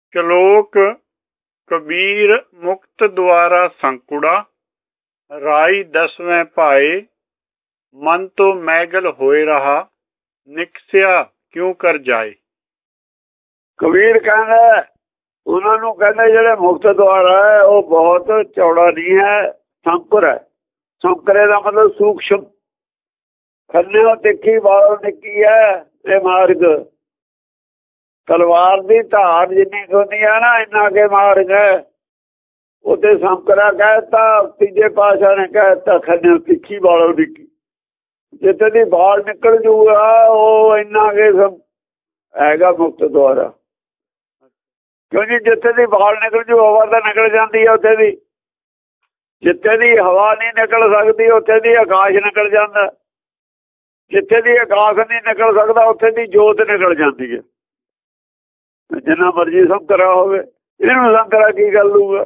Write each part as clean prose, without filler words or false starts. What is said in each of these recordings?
ਸ਼ਲੋਕ ਕਬੀਰ ਮੁਕਤ ਦੁਆਰਾ ਸੰਕੁੜਾ ਰਾਈ ਦਸਵੇਂ ਭਾਏ ਮਨ ਤੋਂ ਮੈਗਲ ਹੋਏ ਰਹਾ ਨਿਕਸਿਆ ਕਿਉਂ ਕਰ ਜਾਏ। ਕਬੀਰ ਕਹਿੰਦਾ ਉਹਨਾਂ ਨੂੰ ਕਹਿੰਦੇ ਜਿਹੜੇ ਮੁਕਤ ਦੁਆਰਾ ਹੈ ਉਹ ਬਹੁਤ ਚੌੜਾ ਨਹੀਂ ਹੈ, ਸੰਕਰ ਹੈ। ਸੰਕਰੇ ਦਾ ਮਤਲਬ ਸੂਖਸ਼ਮ, ਖੰਨਿਓ ਤਿੱਖੀ ਬਾਲੋਂ ਨਿੱਕੀ ਹੈ ਇਹ ਮਾਰਗ। ਤਲਵਾਰ ਦੀ ਧਾਰ ਜਿੰਨੀ ਹੁੰਦੀ ਹੈ ਨਾ ਇੰਨਾ ਕੇ ਮਾਰਗ ਹੈ। ਉੱਥੇ ਸੰਕਰਾ ਕਹਿਤਾ, ਤੀਜੇ ਪਾਤਸ਼ਾਹ ਨੇ ਕਹਿਤਾ ਖੰਨਿਓ ਤਿੱਖੀ ਬਾਲੋਂ ਨਿੱਕੀ। ਜਿੱਥੇ ਦੀ ਬਾਲ ਨਿਕਲ ਜੂਗਾ ਉਹ ਇੰਨਾ ਕੇ ਹੈਗਾ ਮੁਕਤ ਦੁਆਰਾ। ਕਿਉਂਕਿ ਜਿੱਥੇ ਦੀ ਬਾਲ ਨਿਕਲ ਜੂ ਹਵਾ ਤਾਂ ਨਿਕਲ ਜਾਂਦੀ ਹੈ ਉੱਥੇ ਦੀ। ਜਿੱਥੇ ਦੀ ਹਵਾ ਨਹੀਂ ਨਿਕਲ ਸਕਦੀ ਉੱਥੇ ਦੀ ਆਕਾਸ਼ ਨਿਕਲ ਜਾਂਦਾ। ਜਿੱਥੇ ਦੀ ਆਕਾਸ਼ ਨਹੀਂ ਨਿਕਲ ਸਕਦਾ ਉੱਥੇ ਦੀ ਜੋਤ ਨਿਕਲ ਜਾਂਦੀ ਹੈ। ਜਿੰਨਾ ਮਰਜੀ ਸੰਕਰਾ ਹੋਵੇ, ਇਹਨੂੰ ਸੰਕਰਾ ਕੀ ਗੱਲ ਲੂਗਾ।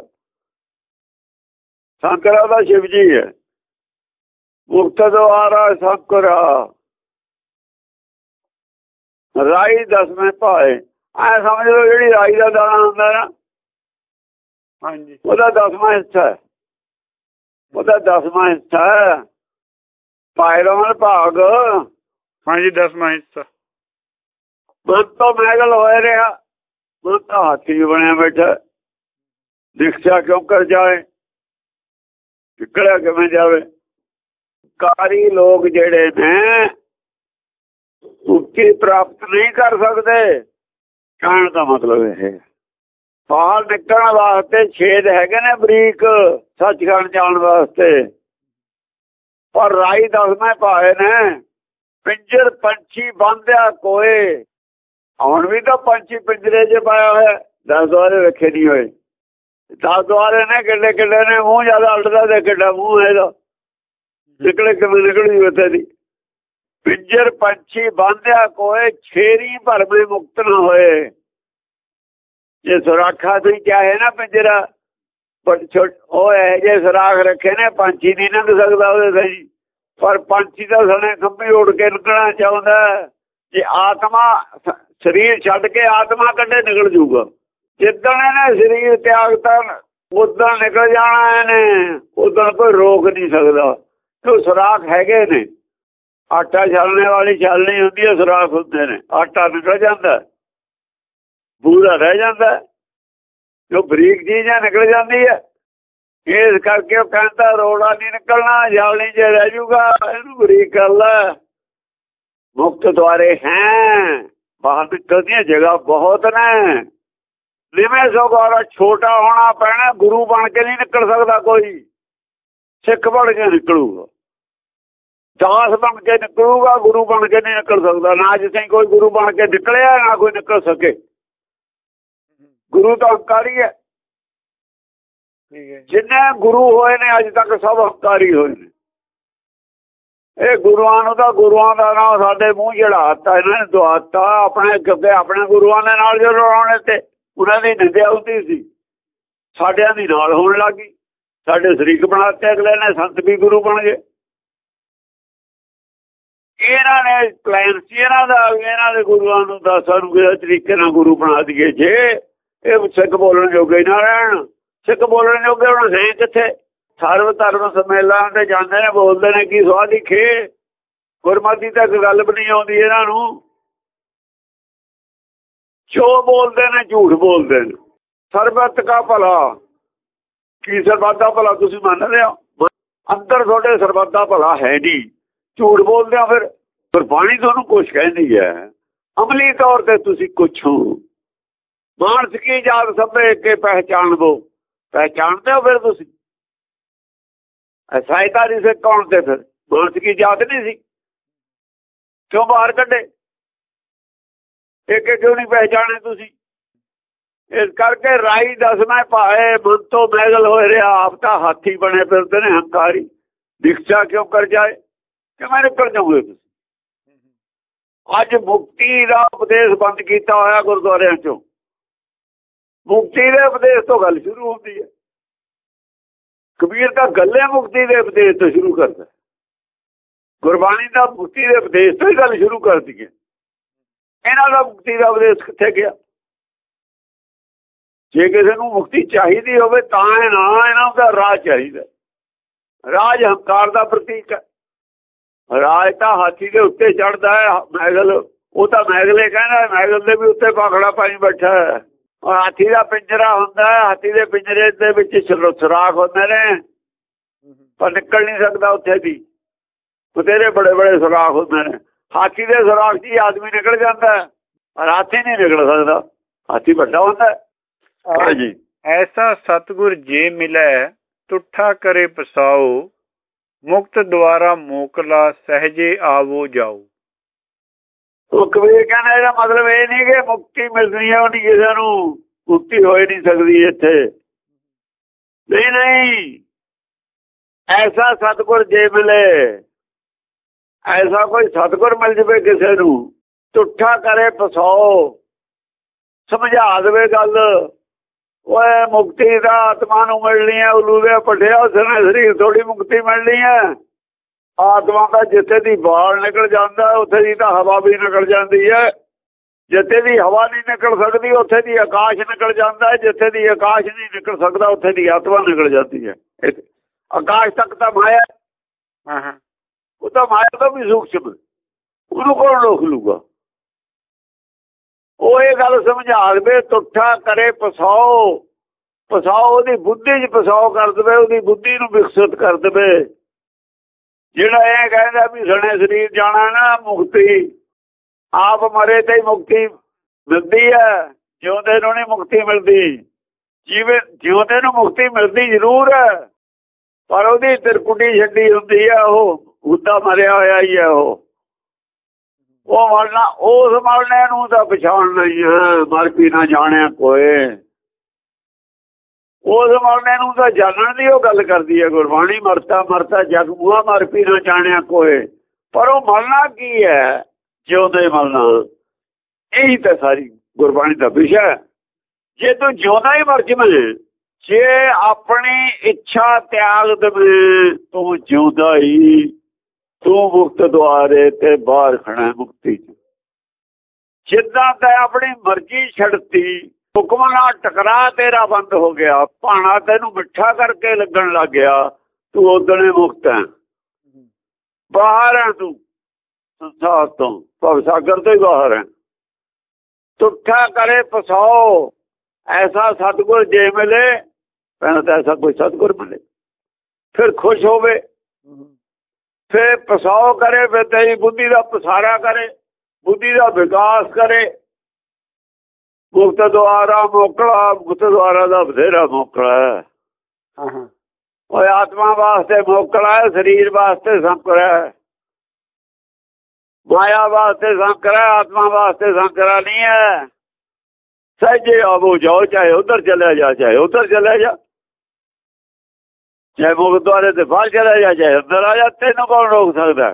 ਸੰਕਰਾ ਦਾ ਸ਼ਿਵ ਜੀ ਹੈ। ਮੁਕਤ ਦੁਆਰਾ ਸੰਕਰਾ ਰਾਈ ਦਸਵੇਂ ਭਾਏ। ਐ ਸਮਝ ਲਓ ਜਿਹੜੀ ਰਾਈ ਦਾ ਦਾਣਾ ਹੁੰਦਾ ਨਾ, ਹਾਂਜੀ, ਉਹਦਾ 10ਵਾਂ ਹਿੱਸਾ ਹੈ। ਉਹਦਾ 10ਵਾਂ ਹਿੱਸਾ ਹੈ। ਭਾਏ ਦਾ ਭਾਗ, ਹਾਂਜੀ 10ਵਾਂ ਹਿੱਸਾ। ਮਨ ਤੋਂ ਮੈਗਲ ਹੋਏ ਰਿਹਾ, ਮਨ ਤਾਂ ਹਾਥੀ ਬਣਿਆ ਬੈਠਾ। ਨਿਕਸਿਆ ਕਿਉਂ ਕਰ ਜਾਏ, ਨਿਕਲਿਆ ਕਿਵੇਂ ਜਾਵੇ। ਕਾਰੀ ਲੋਕ ਜਿਹੜੇ ਨੇ ਮੁਕਤੀ ਪ੍ਰਾਪਤ ਨਹੀਂ ਕਰ ਸਕਦੇ। ਕਹਿਣ ਦਾ ਮਤਲਬ ਇਹ, ਬਾਹਰ ਨਿਕਲਣ ਵਾਸਤੇ ਛੇਦ ਹੈਗੇ ਨੇ ਬਰੀਕ ਸੱਚਖੰਡ ਜਾਣ ਵਾਸਤੇ, ਪਰ ਰਾਈ 10ਵੇਂ ਭਾਏ ਨੇ। ਪਿੰਜਰ ਪੰਛੀ ਬੰਦਿਆ ਕੋਏ, ਹੁਣ ਵੀ ਤਾਂ ਪੰਛੀ ਪਿੰਜਰੇ 'ਚ ਪਾਇਆ ਹੋਇਆ, 10 ਦੁਆਰੇ ਰੱਖੇ ਨਹੀਂ ਹੋਏ। 10 ਦੁਆਰੇ ਨੇ, ਕਿੱਡੇ ਕਿੱਡੇ ਨੇ, ਮੂੰਹ ਜ਼ਿਆਦਾ ਉਲਟਦਾ ਤੇ ਕਿੱਡਾ ਮੂੰਹ ਹੈ ਇਹਦਾ। ਨਿਕਲੇ ਕਿਵੇਂ ਨਿਕਲੀ ਉੱਥੇ ਦੀ। ਪਿੰਜਰ ਪੰਛੀ ਬੰਦਿਆ ਕੋਏ, ਛੇਰੀ ਭਰਵੇਂ ਮੁਕਤ ਨਾ ਹੋਏ। ਜੇ ਸੁਰਾਖਾ ਤੁਸੀਂ ਚਾਹੇ ਨਾ ਪਿੰਜਰਾ, ਉਹ ਹੈ ਜੇ ਸੁਰਾਖ ਰੱਖੇ ਨੇ ਪੰਛੀ ਨਹੀਂ ਲੰਘ ਸਕਦਾ ਉਹਦੇ ਸਹੀ। ਪਰ ਪੰਛੀ ਤਾਂ ਸਣੇ ਖੰਭੀ ਉੱਡ ਕੇ ਨਿਕਲਣਾ ਚਾਹੁੰਦਾ। ਜੇ ਆਤਮਾ ਸਰੀਰ ਛੱਡ ਕੇ ਆਤਮਾ ਕੱਢੇ ਨਿਕਲ ਜੂਗਾ। ਜਿੱਦਣ ਇਹਨੇ ਸਰੀਰ ਤਿਆਗਤਾ ਉਦੋਂ ਨਿਕਲ ਜਾਣਾ ਇਹਨੇ, ਉਦੋਂ ਕੋਈ ਰੋਕ ਨਹੀਂ ਸਕਦਾ। ਕਿਉਂ ਸੁਰਾਖ ਹੈਗੇ ਨੇ। ਆਟਾ ਛਾਲਣੇ ਵਾਲੀ ਛਾਲਣੀ ਹੁੰਦੀ ਹੈ, ਸੁਰਾਖ ਹੁੰਦੇ ਨੇ। ਆਟਾ ਨਿਕਲ ਜਾਂਦਾ, ਬੂਰਾ ਰਹਿ ਜਾਂਦਾ, ਜੋ ਬਰੀਕ ਚੀਜ਼ਾਂ ਨਿਕਲ ਜਾਂਦੀ ਹੈ। ਇਸ ਕਰਕੇ ਉਹ ਕਹਿੰਦਾ ਰੋੜਾ ਨਹੀਂ ਨਿਕਲਣਾ, ਛਾਲਣੀ 'ਚ ਰਹਿ ਜੂਗਾ, ਇਹਨੂੰ ਬਰੀਕ ਕਰ ਲੈ। ਮੁਕਤ ਦੁਆਰੇ ਹੈ, ਬਾਹਰ ਨਿਕਲਦੀਆਂ ਜਗ੍ਹਾ ਬਹੁਤ ਨੇ। ਜਿਵੇਂ ਸਗੋਂ ਛੋਟਾ ਹੋਣਾ ਪੈਣਾ, ਗੁਰੂ ਬਣ ਕੇ ਨਹੀਂ ਨਿਕਲ ਸਕਦਾ ਕੋਈ। ਸਿੱਖ ਬਣ ਕੇ ਨਿਕਲੂਗਾ, ਦਾਸ ਬਣ ਕੇ ਨਿਕਲੂਗਾ, ਗੁਰੂ ਬਣ ਕੇ ਨਹੀਂ ਨਿਕਲ ਸਕਦਾ। ਨਾ ਜਿੱਥੇ ਕੋਈ ਗੁਰੂ ਬਣ ਕੇ ਨਿਕਲਿਆ, ਨਾ ਕੋਈ ਨਿਕਲ ਸਕੇ। ਗੁਰੂ ਤਾਂ ਹੰਕਾਰੀ ਹੈ। ਜਿੰਨੇ ਗੁਰੂ ਹੋਏ ਨੇ ਅੱਜ ਤੱਕ ਸਭ ਹੰਕਾਰੀ ਹੋਏ ਨੇ। ਇਹ ਗੁਰੂਆਂ ਨੂੰ ਤਾਂ ਗੁਰੂਆਂ ਦਾ ਨਾਮ ਸਾਡੇ ਮੂੰਹ ਚੜਾਤਾ ਇਹਨਾਂ ਨੇ, ਦਵਾਤਾ ਆਪਣੇ। ਕਿਉਂਕਿ ਆਪਣੇ ਗੁਰੂਆਂ ਦੇ ਨਾਲ ਜੋ ਰਲਾਉਣੇ ਤੇ ਉਹਨਾਂ ਦੀ ਨਿੰਦਿਆ ਹੁੰਦੀ ਸੀ, ਸਾਡਿਆਂ ਦੀ ਨਾਲ ਹੋਣ ਲੱਗੀ। ਸਾਡੇ ਸ਼ਰੀਕ ਬਣਾਤੇ ਅਗਲੇ ਨੇ, ਸੰਤ ਵੀ ਗੁਰੂ ਬਣ ਗਏ। ਇਹਨਾਂ ਨੇ ਪਲਾਨ ਸੀ ਇਹਨਾਂ ਦਾ, ਇਹਨਾਂ ਦੇ ਗੁਰੂਆਂ ਨੂੰ ਤਾਂ ਸਾਨੂੰ ਕਿਸੇ ਤਰੀਕੇ ਨਾਲ ਗੁਰੂ ਬਣਾ ਦਈਏ। ਜੇ ਇਹ ਸਿੱਖ ਬੋਲਣ ਜੋਗੇ ਨਾ ਰਹਿਣ, ਸਿੱਖ ਬੋਲਣ ਜੋਗੇ ਹੁਣ ਹੈ ਕਿੱਥੇ। ਸਰਵ ਧਰਮ ਸੰਮੇਲਨ ਤੇ ਜਾਂਦੇ ਨੇ, ਬੋਲਦੇ ਨੇ ਕੀ ਸਵਾਦੀ ਖੇ। ਗੁਰਮਤਿ ਤੱਕ ਗੱਲ ਵੀ ਨਹੀਂ ਆਉਂਦੀ ਇਹਨਾਂ ਨੂੰ। ਜੋ ਬੋਲਦੇ ਨੇ ਝੂਠ ਬੋਲਦੇ ਨੇ। ਸਰਬੱਤ ਕਾ ਭਲਾ, ਕੀ ਸਰਬੱਤ ਦਾ ਭਲਾ ਤੁਸੀਂ ਮੰਨਦੇ ਹੋ? ਅੰਦਰ ਤੁਹਾਡੇ ਸਰਬੱਤ ਦਾ ਭਲਾ ਹੈ ਨਹੀਂ, ਝੂਠ ਬੋਲਦੇ ਹੋ। ਫਿਰ ਗੁਰਬਾਣੀ ਤੁਹਾਨੂੰ ਕੁਛ ਕਹਿੰਦੀ ਹੈ, ਅਮਲੀ ਤੌਰ ਤੇ ਤੁਸੀਂ ਕੁਛ ਹੋ। ਮਾਨਸ ਕੀ ਜਾਤ ਸਭੇ ਕੇ ਪਹਿਚਾਣਬੋ, ਪਹਿਚਾਣਦੇ ਹੋ ਫਿਰ ਤੁਸੀਂ। ਸਹਾਇਤਾ ਨਹੀਂ ਸੀ ਕੌਣ ਤੇ, ਫਿਰ ਮਾਨਸ ਕੀ ਜਾਤ ਨਹੀਂ ਸੀ, ਕਿਉਂ ਬਾਹਰ ਕੱਢੇ? ਇੱਕ ਕਿਉਂ ਨਹੀਂ ਪਹਿਚਾਣੇ ਤੁਸੀਂ? ਇਸ ਕਰਕੇ ਰਾਈ 10ਵੇਂ ਭਾਏ ਮਨ ਤੋਂ ਮੈਗਲ ਹੋਏ ਰਿਹਾ। ਆਪ ਤਾਂ ਹਾਥੀ ਬਣੇ ਫਿਰਦੇ ਨੇ, ਹੰਕਾਰੀ। ਨਿਕਸਿਆ ਕਿਉਂ ਕਰ ਜਾਏ, ਕਿਵੇਂ ਨਿਕਲ ਜਾਓਗੇ ਤੁਸੀਂ? ਅੱਜ ਮੁਕਤੀ ਦਾ ਉਪਦੇਸ਼ ਬੰਦ ਕੀਤਾ ਹੋਇਆ ਗੁਰਦੁਆਰਿਆਂ ਚੋਂ। ਮੁਕਤੀ ਦੇ ਉਪਦੇਸ਼ ਤੋਂ ਗੱਲ ਸ਼ੁਰੂ ਹੁੰਦੀ ਹੈ। ਕਬੀਰ ਤਾਂ ਗੱਲੇ ਮੁਕਤੀ ਦੇ ਉਪਦੇਸ਼ ਤੋਂ ਸ਼ੁਰੂ ਕਰਦਾ। ਗੁਰਬਾਣੀ ਦਾ ਮੁਕਤੀ ਦੇ ਉਪਦੇਸ਼ ਤੋਂ ਹੀ ਗੱਲ ਸ਼ੁਰੂ ਕਰਦੀ ਹੈ। ਇਹਨਾਂ ਦਾ ਮੁਕਤੀ ਦਾ ਉਪਦੇਸ਼ ਕਿੱਥੇ ਗਿਆ? ਜੇ ਕਿਸੇ ਨੂੰ ਮੁਕਤੀ ਚਾਹੀਦੀ ਹੋਵੇ ਤਾਂ ਇਹਨਾਂ ਦਾ ਰਾਜ ਚਾਹੀਦਾ। ਰਾਜ ਹੰਕਾਰ ਦਾ ਪ੍ਰਤੀਕ ਹੈ। ਰਾਜ ਤਾਂ ਹਾਥੀ ਦੇ ਉੱਤੇ ਚੜਦਾ ਹੈ ਮੈਗਲ, ਉਹ ਤਾਂ ਮੈਗਲੇ ਕਹਿੰਦਾ, ਮੈਗਲ ਦੇ ਵੀ ਉੱਤੇ ਪਾਖੜਾ ਪਾਈ ਬੈਠਾ ਹੈ। ਹਾਥੀ ਦਾ ਪਿੰਜਰਾ ਹੁੰਦਾ ਹੈ, ਹਾਥੀ ਦੇ ਪਿੰਜਰੇ ਦੇ ਵਿੱਚ ਸੁਰਾਖ ਹੁੰਦੇ ਨੇ ਪਰ ਨਿਕਲ ਨਹੀਂ ਸਕਦਾ ਉੱਥੇ ਦੀ, ਬਥੇਰੇ ਬੜੇ ਬੜੇ ਸੁਰਾਖ ਹੁੰਦੇ ਨੇ। ਹਾਥੀ ਦੇ ਸੁਰਾਖ ਜੀ ਆਦਮੀ ਨਿਕਲ ਜਾਂਦਾ ਪਰ ਹਾਥੀ ਨਹੀਂ ਨਿਕਲ ਸਕਦਾ, ਹਾਥੀ ਵੱਡਾ ਹੁੰਦਾ। ਹਾਂਜੀ, ਐਸਾ ਸਤਿਗੁਰ ਜੇ ਮਿਲੈ ਤੁਠਾ ਕਰੇ ਪਸਾਓ, ਮੁਕਤ ਦੁਆਰਾ ਮੋਕਲਾ ਸਹਜੇ ਆਵੋ ਜਾਓ। ਉਹ ਕਬੀਰ ਕਹਿੰਦਾ ਇਹਦਾ ਮਤਲਬ ਇਹ ਨਹੀਂ ਕਿ ਮੁਕਤੀ ਮਿਲਣੀ ਹੈ, ਉਹਦੀ ਕਿਸੇ ਨੂੰ ਮੁਕਤੀ ਹੋ ਨਹੀਂ ਸਕਦੀ ਇੱਥੇ, ਨਹੀਂ ਨਹੀਂ। ਐਸਾ ਸਤਿਗੁਰ ਜੇ ਮਿਲੇ, ਐਸਾ ਕੋਈ ਸਤਿਗੁਰ ਮਿਲ ਜਵੇ ਕਿਸੇ ਨੂੰ, ਤੁਠਾ ਕਰੇ ਪਸਾਓ, ਸਮਝਾ ਦੇਵੇ ਗੱਲ। ਓਏ ਮੁਕਤੀ ਦਾ ਆਤਮਾ ਨੂੰ ਮਿਲਣੀ ਹੈ, ਉਲੂ ਦੇ ਪੱਠਿਆ ਸਰੀਰ ਥੋੜੀ ਮੁਕਤੀ ਮਿਲਣੀ ਹੈ। ਆਤਮਾ ਦਾ ਜਿੱਥੇ ਦੀ ਬਾਲ ਨਿਕਲ ਜਾਂਦਾ ਉੱਥੇ ਦੀ ਤਾਂ ਹਵਾ ਵੀ ਨਿਕਲ ਜਾਂਦੀ ਹੈ। ਜਿੱਥੇ ਦੀ ਹਵਾ ਨਹੀਂ ਨਿਕਲ ਸਕਦੀ ਉੱਥੇ ਦੀ ਆਕਾਸ਼ ਨਿਕਲ ਜਾਂਦਾ ਹੈ। ਜਿੱਥੇ ਦੀ ਆਕਾਸ਼ ਨਹੀਂ ਨਿਕਲ ਸਕਦਾ ਉੱਥੇ ਦੀ ਆਤਮਾ ਨਿਕਲ ਜਾਂਦੀ ਹੈ। ਆਕਾਸ਼ ਤੱਕ ਤਾਂ ਮਾਇਆ, ਉਹ ਤਾਂ ਮਾਇਆ ਤੋਂ ਵੀ ਸੂਖਸ਼ਮ, ਉਹਨੂੰ ਕੌਣ ਰੋਕ ਲੂਗਾ। ਉਹ ਇਹ ਗੱਲ ਸਮਝਾ ਦੇਵੇ, ਤੁਠਾ ਕਰੇ ਪਸਾਓ, ਪਸਾਓ ਉਹਦੀ ਬੁੱਧੀ 'ਚ ਪਸਾਓ ਕਰ ਦੇਵੇ, ਉਹਦੀ ਬੁੱਧੀ ਨੂੰ ਵਿਕਸਿਤ ਕਰ ਦੇਵੇ। ਜਿਹੜਾ ਇਹ ਕਹਿੰਦਾ ਵੀ ਸਣੇ ਸਰੀਰ ਜਾਣਾ ਨਾ ਮੁਕਤੀ, ਆਪ ਮਰੇ ਤੇ ਹੀ ਮੁਕਤੀ ਮਿਲਦੀ ਹੈ, ਜਿਉਂਦੇ ਨੂੰ ਨਹੀਂ ਮੁਕਤੀ ਮਿਲਦੀ। ਜਿਵੇਂ ਜਿਉਂਦੇ ਨੂੰ ਮੁਕਤੀ ਮਿਲਦੀ ਜ਼ਰੂਰ ਹੈ ਪਰ ਉਹਦੀ ਤਿਰਕੁਟੀ ਛੱਡੀ ਹੁੰਦੀ ਹੈ, ਉਹ ਹੁੱਦਾ ਮਰਿਆ ਹੋਇਆ ਹੀ ਹੈ। ਉਹ ਮਰਨਾ, ਉਸ ਮਰਨੇ ਨੂੰ ਤਾਂ ਪਛਾਣ ਨਹੀਂ ਹੈ, ਮਰ ਵੀ ਨਾ ਜਾਣਿਆ ਕੋਏ। ਉਸ ਮਰਨੇ ਨੂੰ ਤਾਂ ਜਾਣਨ ਦੀ ਉਹ ਗੱਲ ਕਰਦੀ ਹੈ ਗੁਰਬਾਣੀ। ਮਰਤਾ ਮਰਤਾ ਜਗ ਮੂਆ, ਮਰ ਵੀ ਨਾ ਜਾਣਿਆ ਕੋਏ। ਪਰ ਉਹ ਮਰਨਾ ਕੀ ਹੈ, ਜਿਉਂਦੇ ਮਰਨਾ, ਇਹੀ ਤਾਂ ਸਾਰੀ ਗੁਰਬਾਣੀ ਦਾ ਵਿਸ਼ਾ ਹੈ। ਜੇ ਤੂੰ ਜਿਉਂਦਾ ਹੀ ਮਰ ਜਾਵੇਂ, ਜੇ ਆਪਣੀ ਇੱਛਾ ਤਿਆਗ ਦੇਵੇਂ, ਤੂੰ ਜਿਉਂਦਾ ਹੀ, ਤੂੰ ਮੁਕਤ ਦੁਆਰੇ ਤੇ ਬਾਹਰ ਖੜਾ ਮੁਕਤੀ ਚ। ਜਿੱਦਾਂ ਤੈਂ ਆਪਣੀ ਮਰਜ਼ੀ ਛੱਡਤੀ, ਹੁਕਮ ਨਾਲ ਟਕਰਾ ਤੇਰਾ ਬੰਦ ਹੋ ਗਿਆ, ਭਾਣਾ ਤੈਨੂੰ ਮਿੱਠਾ ਕਰਕੇ ਲੱਗਣ ਲੱਗ ਗਿਆ, ਤੂੰ ਉਦਣੇ ਮੁਕਤ ਹੈ, ਬਾਹਰ ਹੈ ਤੂੰ ਸੰਸਾਰ ਤੋਂ, ਭਵ ਸਾਗਰ ਤੋਂ ਹੀ ਬਾਹਰ ਹੈ। ਤੁਠਾ ਕਰੇ ਪਸਾਓ, ਐਸਾ ਸਤਿਗੁਰ ਜੇ ਮਿਲੇ, ਪਹਿਲਾਂ ਤਾਂ ਐਸਾ ਕੋਈ ਸਤਿਗੁਰ ਮਿਲੇ ਫਿਰ ਖੁਸ਼ ਹੋਵੇ, ਫਿਰ ਪਸਾਓ ਕਰੇ, ਫਿਰ ਤੇਰੀ ਬੁੱਧੀ ਦਾ ਪਸਾਰਾ ਕਰੇ, ਬੁੱਧੀ ਦਾ ਵਿਕਾਸ ਕਰੇ। ਮੁਕਤ ਦੁਆਰਾ ਮੋਕਲਾ, ਮੁਕਤ ਦੁਆਰਾ ਦਾ ਬਥੇਰਾ ਮੋਕਲਾ ਹੈ। ਉਹ ਆਤਮਾ ਵਾਸਤੇ ਮੋਕਲਾ ਹੈ, ਸਰੀਰ ਵਾਸਤੇ ਸੰਕਰਾ ਹੈ, ਮਾਇਆ ਵਾਸਤੇ ਸੰਕਰਾ, ਆਤਮਾ ਵਾਸਤੇ ਸੰਕਰਾ ਨਹੀਂ ਹੈ। ਸਹਜੇ ਆਵੋ ਜਾਓ, ਚਾਹੇ ਉਧਰ ਚਲਿਆ ਜਾ ਚਾਹੇ ਉਧਰ ਚਲਿਆ ਜਾ, ਚਾਹੇ ਮੁਕਤ ਦੁਆਰੇ ਤੇ ਬਾਹਰ ਚਲਿਆ ਜਾ ਚਾਹੇ ਅੰਦਰ ਆ ਜਾ, ਤੈਨੂੰ ਕੌਣ ਰੋਕ ਸਕਦਾ।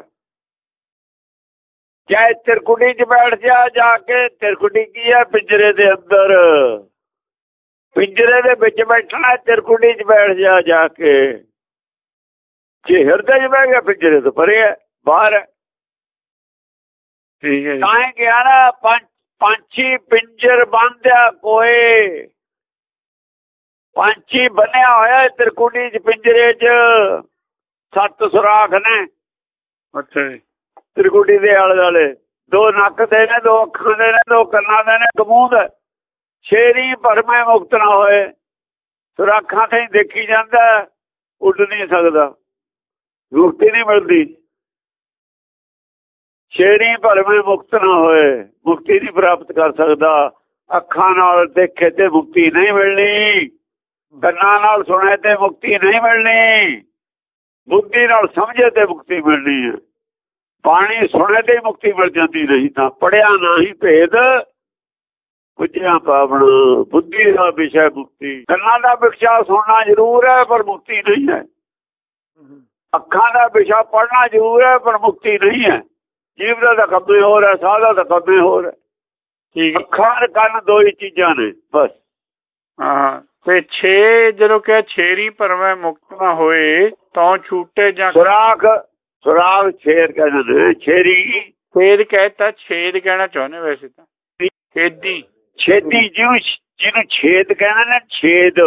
ਚਾਹੇ ਤਿਰਕੁਟੀ 'ਚ ਬੈਠ ਜਾ ਕੇ, ਤਿਰਕੁਟੀ ਕੀ ਹੈ, ਪਿੰਜਰੇ ਦੇ ਅੰਦਰ, ਪਿੰਜਰੇ ਦੇ ਵਿੱਚ ਬੈਠਣਾ, ਤਿਰਕੁਟੀ 'ਚ ਬੈਠ ਜਾ ਕੇ। ਜੇ ਹਿਰਦੇ 'ਚ ਬਹਿ ਗਿਆ ਪਿੰਜਰੇ ਤੋਂ ਪਰੇ ਹੈ, ਬਾਹਰ ਹੈ। ਠੀਕ ਹੈ, ਤਾਂ ਹੀ ਕਿਹਾ ਨਾ, ਪੰਛੀ ਪਿੰਜਰ ਬੰਨ੍ਹਿਆ ਕੋਏ, ਪੰਛੀ ਬੰਨਿਆ ਹੋਇਆ ਤਿਰਕੁਟੀ 'ਚ, ਪਿੰਜਰੇ 'ਚ 7 ਸੁਰਾਖ ਨੇ। ਅੱਛਾ ਜੀ। ਤਿਰਕੁਟੀ ਦੇ ਆਲੇ ਦੁਆਲੇ 2 ਨੱਕ ਦੇ ਨੇ, 2 ਅੱਖਾਂ ਦੇ ਨੇ, 2 ਕੰਨਾਂ ਦੇ ਨੇ, ਕਮੂੰਦ। ਸ਼ੇਰੀ ਭਰਮੇ ਮੁਕਤ ਨਾ ਹੋਏ, ਸੁਰਾਖਾਂ ਤੇ ਹੀ ਦੇਖੀ ਜਾਂਦਾ, ਉੱਡ ਨਹੀਂ ਸਕਦਾ, ਮੁਕਤੀ ਨਹੀਂ ਮਿਲਦੀ। ਸ਼ੇਰੀ ਭਰਮੇ ਮੁਕਤ ਨਾ ਹੋਏ, ਮੁਕਤੀ ਨਹੀਂ ਪ੍ਰਾਪਤ ਕਰ ਸਕਦਾ। ਅੱਖਾਂ ਨਾਲ ਦੇਖੇ ਤੇ ਮੁਕਤੀ ਨਹੀਂ ਮਿਲਣੀ, ਕੰਨਾਂ ਨਾਲ ਸੁਣੇ ਤੇ ਮੁਕਤੀ ਨਹੀਂ ਮਿਲਣੀ, ਬੁੱਧੀ ਨਾਲ ਸਮਝੇ ਤੇ ਮੁਕਤੀ ਮਿਲਣੀ ਹੈ। ਬਾਣੀ ਸੁਣੇ ਤੇ ਮੁਕਤੀ ਮਿਲ ਜਾਂਦੀ, ਨਹੀਂ ਤਾਂ ਪੜਿਆ ਨਹੀਂ ਭੇਦ, ਪੁੱਛਿਆ ਪਾਵਨ, ਬੁੱਧੀ ਦਾ ਵਿਸ਼ਾ ਮੁਕਤੀ। ਕੰਨਾਂ ਦਾ ਵਿਸ਼ਾ ਸੁਣਨਾ ਜ਼ਰੂਰ ਹੈ ਪਰ ਮੁਕਤੀ ਨਹੀਂ ਹੈ। ਅੱਖਾਂ ਦਾ ਵਿਸ਼ਾ ਪੜਨਾ ਜ਼ਰੂਰ ਹੈ ਪਰ ਮੁਕਤੀ ਨਹੀਂ ਹੈ। ਜੀਵ ਦਾ ਤਾਂ ਕੰਮੇ ਹੋਰ ਹੈ, ਸਾਹ ਦਾ ਤਾਂ ਕੰਮੇ ਹੋਰ ਹੈ। ਅੱਖਾਂ ਕੰਨ 2 ਹੀ ਚੀਜ਼ਾਂ ਨੇ ਬਸ। ਹਾਂ, ਤੇ 6 ਜਦੋਂ ਕਿਹਾ ਛੇਰੀ ਭਰਵੇਂ ਮੁਕਤ ਨਾ ਹੋਏ ਤਾਂ ਛੂਟੇ ਜਾਂ ਸੁਰਾਖ, ਸੁਰਾਖ ਛੇਰ ਕਹਿੰਦੇ ਨੇ, ਛੇਰੀ ਛੇਦ ਕਹਿਤਾ, ਛੇਦ ਕਹਿਣਾ ਚਾਹੁੰਦੇ ਵੈਸੇ ਤਾਂ, ਛੇਦੀ ਛੇਤੀ ਜਿਉਂ ਜਿਹਨੂੰ ਛੇਦ ਕਹਿੰਦੇ ਨੇ, ਛੇਦ,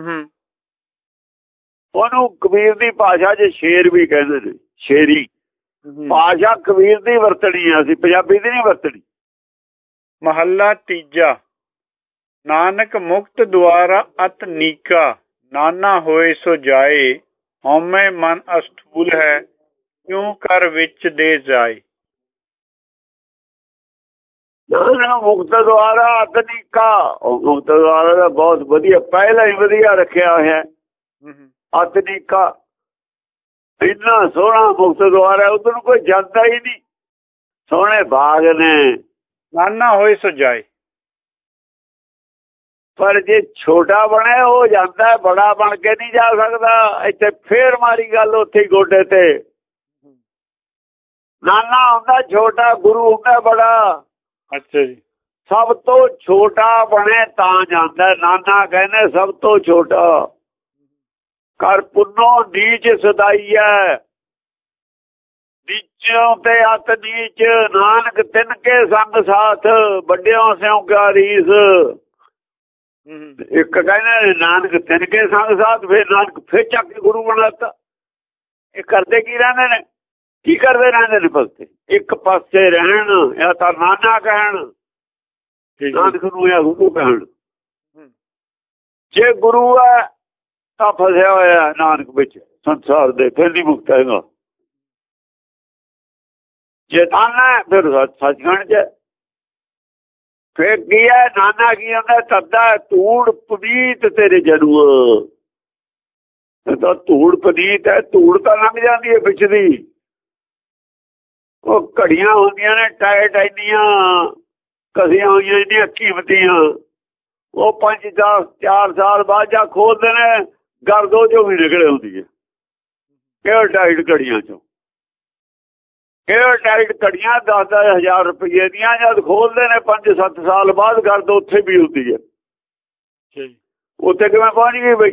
ਉਹਨੂੰ ਕਬੀਰ ਦੀ ਭਾਸ਼ਾ 'ਚ ਸ਼ੇਰ ਵੀ ਕਹਿੰਦੇ ਨੇ, ਸ਼ੇਰੀ। ਭਾਸ਼ਾ ਕਬੀਰ ਦੀ ਵਰਤਣੀ ਆ, ਅਸੀਂ ਪੰਜਾਬੀ ਦੀ ਨਹੀਂ ਵਰਤਣੀ। ਮਹੱਲਾ ਤੀਜਾ। ਨਾਨਕ ਮੁਕਤ ਦੁਆਰਾ ਅਤ ਨੀਕਾ, ਨਾਨਾ ਹੋਏ ਸੋ ਜਾਏ। ਹਉਮੈ ਮਨ ਅਸਥੂਲ ਹੈ, ਕਿਉ ਕਰ ਵਿੱਚ ਦੇ ਜਾਏ। ਨਾਨਕ ਮੁਕਤ ਦੁਆਰਾ ਅਤ ਨੀਕਾ, ਉਹ ਮੁਕਤ ਦੁਆਰਾ ਦਾ ਬਹੁਤ ਵਧੀਆ, ਪਹਿਲਾਂ ਹੀ ਵਧੀਆ ਰੱਖਿਆ ਹੋਇਆ। ਅਤ ਨੀਕਾ ਇੰਨਾ ਸੋਹਣਾ ਮੁਕਤ ਦੁਆਰਾ, ਉਧਰ ਨੂੰ ਕੋਈ ਜਾਂਦਾ ਹੀ ਨਹੀਂ। ਸੋਹਣੇ ਬਾਗ ਨੇ, ਨਾਨਾ ਹੋਏ ਸੋ ਜਾਏ। ਪਰ ਜੇ ਛੋਟਾ ਬਣੇ ਉਹ ਜਾਂਦਾ, ਬੜਾ ਬਣ ਕੇ ਨਹੀਂ ਜਾ ਸਕਦਾ। ਇੱਥੇ ਫੇਰ ਮਾਰੀ ਗੱਲ ਉੱਥੇ ਗੋਡੇ ਤੇ। ਨਾਨਾ ਹੁੰਦਾ ਛੋਟਾ, ਗੁਰੂ ਹੁੰਦਾ ਬੜਾ। ਅੱਛਾ ਜੀ। ਸਭ ਤੋਂ ਛੋਟਾ ਬਣੇ ਤਾਂ ਜਾਂਦਾ। ਨਾਨਾ ਕਹਿੰਦੇ ਸਭ ਤੋਂ ਛੋਟਾ। ਕਰ ਪੁੰਨੋ ਨੀਚ ਸਦਾਈਐ, ਨੀਚੋਂ ਤੇ ਅਤ ਨੀਚ। ਨਾਨਕ ਤਿੰਨ ਕੇ ਸੰਗ ਸਾਥ, ਵੱਡਿਓ ਸਿਉ ਕਿਆ ਰੀਸ। ਇੱਕ ਕਹਿੰਦੇ ਨਾਨਕ ਤਿੰਨ ਕੇ ਸੰਗ ਸਾਥ, ਫਿਰ ਨਾਨਕ ਫਿਰ ਚੱਕ ਕੇ ਗੁਰੂ ਬਣਾਤਾ। ਇਹ ਕਰਦੇ ਕੀ ਰਹਿੰਦੇ ਨੇ? ਕੀ ਕਰਦੇ ਰਹਿੰਦੇ ਨੇ ਭਗਤ? ਇੱਕ ਪਾਸੇ ਰਹਿਣ ਜਾਂ ਤਾਂ ਨਾਨਾ ਕਹਿਣ, ਨਾਨਕ ਨੂੰ ਜਾਂ ਗੁਰੂ ਕਹਿਣ। ਜੇ ਗੁਰੂ ਹੈ ਤਾਂ ਫਸਿਆ ਹੋਇਆ ਨਾਨਕ ਵਿੱਚ ਸੰਸਾਰ ਦੇ, ਫਿਰ ਨਹੀਂ ਮੁਕਤ ਹੈਗਾ। ਜੇ ਨਾਨਾ ਫਿਰ ਸੱਚਖੰਡ ਚ। ਫਿਰ ਕੀ ਹੈ? ਨਾਨਾ ਕੀ ਹੁੰਦਾ? ਤੱਦਾ ਧੂੜ ਪਨੀਤ ਤੇਰੇ ਜਰੂ। ਤਾਂ ਧੂੜ ਪਨੀਤ ਹੈ, ਧੂੜ ਤਾਂ ਲੰਘ ਜਾਂਦੀ ਹੈ ਵਿੱਚ ਦੀ। ਉਹ ਘੜੀਆਂ ਹੁੰਦੀਆਂ ਨੇ ਟਾਈਟ, ਇੰਨੀਆਂ ਕਸੀਆਂ ਹੋਈਆਂ, ਇੰਨੀਆਂ ਕੀਮਤੀਆਂ। ਉਹ 5-4 ਸਾਲ ਬਾਅਦ ਜਾ ਖੋਲਦੇ ਨੇ, ਗਰਦੋ ਚੋਂ ਵੀ ਨਿਕਲੇ ਹੁੰਦੀ ਹੈ। ਏਅਰ ਟਾਈਟ ਘੜੀਆਂ ਚੋਂ, ਏਅਰ ਟਾਈਟ ਘੜੀਆਂ 10-10 ਹਜ਼ਾਰ ਰੁਪਏ ਦੀਆਂ, ਜਦ ਖੋਲਦੇ ਨੇ 5-7 ਸਾਲ ਬਾਅਦ, ਗਰਦ ਉੱਥੇ ਵੀ ਹੁੰਦੀ ਹੈ। ਉੱਥੇ ਕਿਵੇਂ ਪਹੁੰਚ ਗਈ ਬਈ?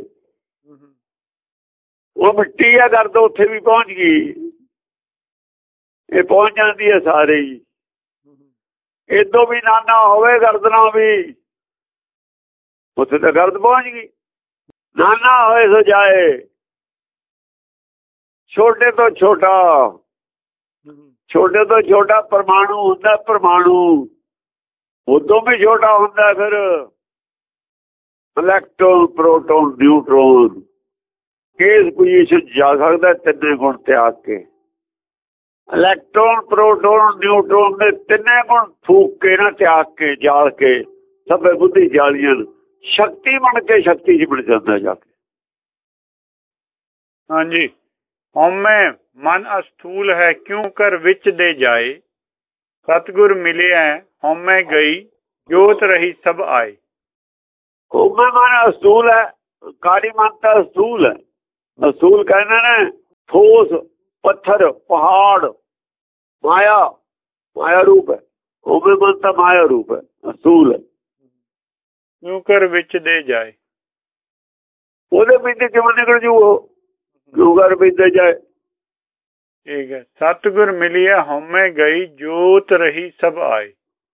ਉਹ ਮਿੱਟੀ ਹੈ, ਗਰਦ ਉੱਥੇ ਵੀ ਪਹੁੰਚ ਗਈ। ਇਹ ਪਹੁੰਚ ਜਾਂਦੀ ਹੈ ਸਾਰੇ ਹੀ। ਇਦੋਂ ਵੀ ਨਾਨਾ ਹੋਵੇ ਗਰਦਨਾ ਵੀ, ਉੱਥੇ ਤਾਂ ਗਰਦ ਪਹੁੰਚ ਗਈ। ਨਾਨਾ ਹੋਏ ਸੋ ਜਾਏ। ਛੋਟੇ ਤੋਂ ਛੋਟਾ, ਛੋਟੇ ਤੋਂ ਛੋਟਾ ਪਰਮਾਣੂ ਹੁੰਦਾ। ਪਰਮਾਣੂ ਉਦੋਂ ਵੀ ਛੋਟਾ ਹੁੰਦਾ। ਫਿਰ ਇਲੈਕਟ੍ਰੋਨ, ਪ੍ਰੋਟੋਨ, ਨਿਊਟਰੋਨ, ਇਸ ਪੋਜੀਸ਼ਨ ਜਾ ਸਕਦਾ ਤਿੰਨੇ ਗੁਣ ਤਿਆਗ ਕੇ। ਇਲੈਕਟ੍ਰੋਨ, ਪ੍ਰੋਟੋਨ, ਨਿਊਟਰੋਨ ਦੇ ਤਿੰਨੇ ਗੁਣ ਫੂਕ ਕੇ ਨਾ, ਤਿਆਗ ਕੇ, ਜਾਲ ਕੇ, ਸਭੇ ਬੁੱਧੀ ਜਾਲੀਆਂ ਸ਼ਕਤੀ ਬਣ ਕੇ ਸ਼ਕਤੀ ਚ ਮਿਲ ਜਾਂਦਾ ਜਾ ਕੇ। ਹਾਂਜੀ। ਹਉਮੈ ਮਨ ਅਸਥੂਲ ਹੈ, ਕਿਉ ਕਰ ਵਿੱਚ ਦੇ ਜਾਏ। ਸਤਿਗੁਰ ਮਿਲਿਆ ਹਉਮੈ ਗਈ, ਜੋਤ ਰਹੀ ਸਭ ਆਏ। ਹਉਮੈ ਮਨ ਅਸਥੂਲ ਹੈ, ਕਾਲੀ ਮਨ ਤਾਂ ਅਸਥੂਲ ਹੈ। ਅਸਥੂਲ ਕਹਿੰਦੇ ਨੇ ਠੋਸ, ਪੱਥਰ, ਪਹਾੜ, ਮਾਇਆ, ਮਾਇਆ ਰੂਪ ਹੈ। ਹਉਮੈ ਮਨ ਤਾਂ ਮਾਇਆ ਰੂਪ ਹੈ, ਅਸਥੂਲ ਹੈ। ਕਿਉ ਕਰ ਵਿੱਚ ਦੇ ਜਾਏ। ਉਹਦੇ ਵਿੱਚ ਕਿਵੇਂ ਨਿਕਲ ਜੂ? ਉਹ ਕਿਉਂ ਕਰ ਵਿੱਚ ਦੇ ਜਾਏ। ਠੀਕ ਹੈ। ਸਤਿਗੁਰ ਮਿਲਿਆ ਹਉਮੈ ਗਈ, ਜੋਤ ਰਹੀ ਸਭ ਆਏ।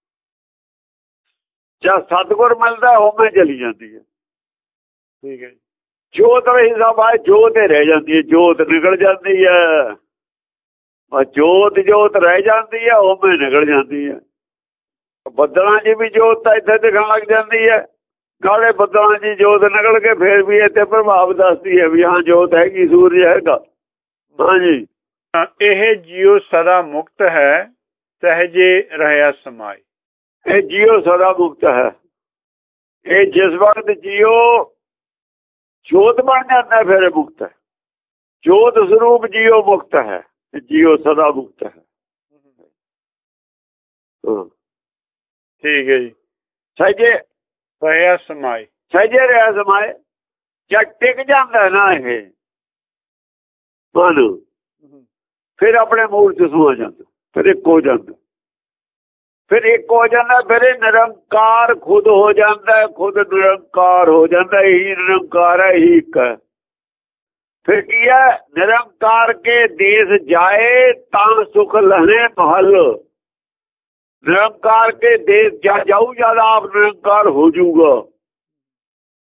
ਜਦ ਸਤਿਗੁਰ ਮਿਲਦਾ ਹਉਮੈ ਚਲੀ ਜਾਂਦੀ ਹੈ। ਠੀਕ ਹੈ। ਜੋਤ ਰਹੀ ਸਭ ਆਏ, ਜੋਤ ਹੀ ਰਹਿ ਜਾਂਦੀ ਹੈ, ਜੋਤ ਨਿਕਲ ਜਾਂਦੀ ਹੈ। ਜੋਤ ਜੋਤ ਰਹਿ ਜਾਂਦੀ ਹੈ, ਹਉਮੈ ਨਿਕਲ ਜਾਂਦੀ ਹੈ। ਬੱਦਲਾਂ 'ਚ ਵੀ ਜੋਤ ਤਾਂ ਇੱਥੇ ਦਿਖਣ ਲੱਗ ਜਾਂਦੀ ਹੈ। ਕਾਲੇ ਬੱਦਲਾਂ 'ਚ ਜੋਤ ਨਿਕਲ ਕੇ ਫੇਰ ਵੀ ਇੱਥੇ ਪ੍ਰਭਾਵ ਦੱਸਦੀ ਹੈ ਵੀ ਹਾਂ ਜੋਤ ਹੈਗੀ, ਸੂਰਜ ਹੈਗਾ। ਹਾਂਜੀ। ਇਹ ਜੀਉ ਸਦਾ ਮੁਕਤ ਹੈ, ਸਹਜੇ ਰਹਿਆ ਸਮਾਏ। ਇਹ ਜੀਉ ਸਦਾ ਮੁਕਤ ਹੈ। ਇਹ ਜਿਸ ਵਕਤ ਜੀਉ ਜੋਤ ਬਣ ਜਾਂਦਾ ਫਿਰ ਮੁਕਤ ਹੈ। ਜੋਤ ਸਰੂਪ ਜੀਉ ਮੁਕਤ ਹੈ, ਜੀਉ ਸਦਾ ਮੁਕਤ ਹੈ। ਠੀਕ ਹੈ ਜੀ। ਸਹਜੇ ਰਹਿਆ ਸਮਾਏ। ਸਹਜੇ ਰਹਿਆ ਸਮਾਏ। ਜਦ ਟਿਕ ਜਾਂਦਾ ਨਾ ਇਹ ਮਨ, ਫਿਰ ਆਪਣੇ ਮੂਲ ਚ ਸਮਾ ਜਾਂਦਾ, ਫਿਰ ਇੱਕ ਹੋ ਜਾਂਦਾ। ਫਿਰ ਇੱਕ ਹੋ ਜਾਂਦਾ, ਫਿਰ ਇਹ ਨਿਰੰਕਾਰ ਖੁਦ ਹੋ ਜਾਂਦਾ, ਖੁਦ ਨਿਰੰਕਾਰ ਹੋ ਜਾਂਦਾ। ਇਹੀ ਨਿਰੰਕਾਰ ਹੈ, ਇਹੀ ਇੱਕ ਹੈ। ਫਿਰ ਕੀ ਹੈ? ਨਿਰੰਕਾਰ ਕੇ ਦੇਸ ਜਾਏ, ਤਾਂ ਸੁਖ ਲਹਣੇ ਮਹਲ। ਨਿਰੰਕਾਰ ਕੇ ਦੇਸ ਜਾਊ, ਜਦ ਆਪ ਨਿਰੰਕਾਰ ਹੋ ਜਾਊਗਾ।